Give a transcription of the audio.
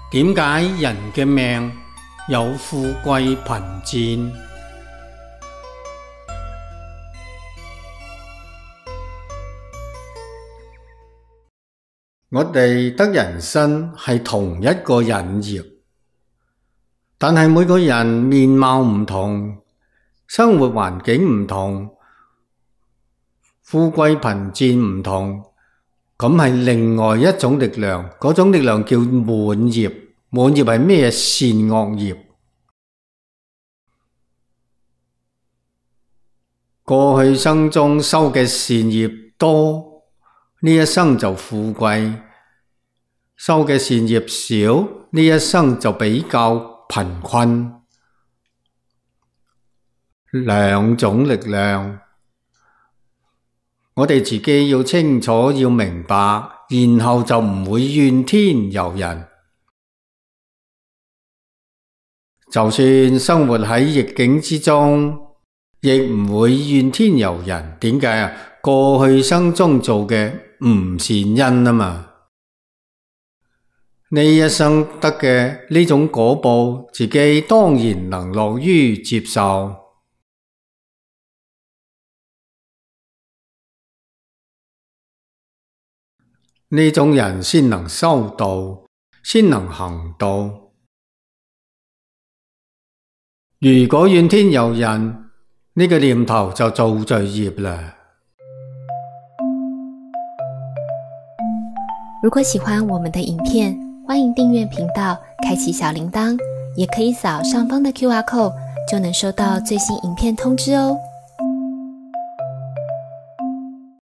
點解人嘅命有富貴貧賤？我哋得人身係同一個引業，但係每個人面貌唔同，生活環境唔同，富貴貧賤唔同，咁係另外一種力量，嗰種力量叫滿業。滿業係咩？善惡業。過去生中修嘅善業多，呢一生就富貴；修嘅善業少，呢一生就比較貧困。兩種力量，我哋自己要清楚要明白，然後就唔會怨天尤人。就算生活喺逆境之中，亦唔會怨天尤人。點解啊？過去生中做嘅唔善因啊嘛，呢一生得嘅呢種果報，自己當然能樂於接受。呢種人先能修道，先能行道。如果怨天尤人，呢個念頭就造罪業了。 如果喜歡我們的影片，歡迎訂閱頻道，開啟小鈴鐺，也可以掃上方的QR code，就能收到最新影片通知哦。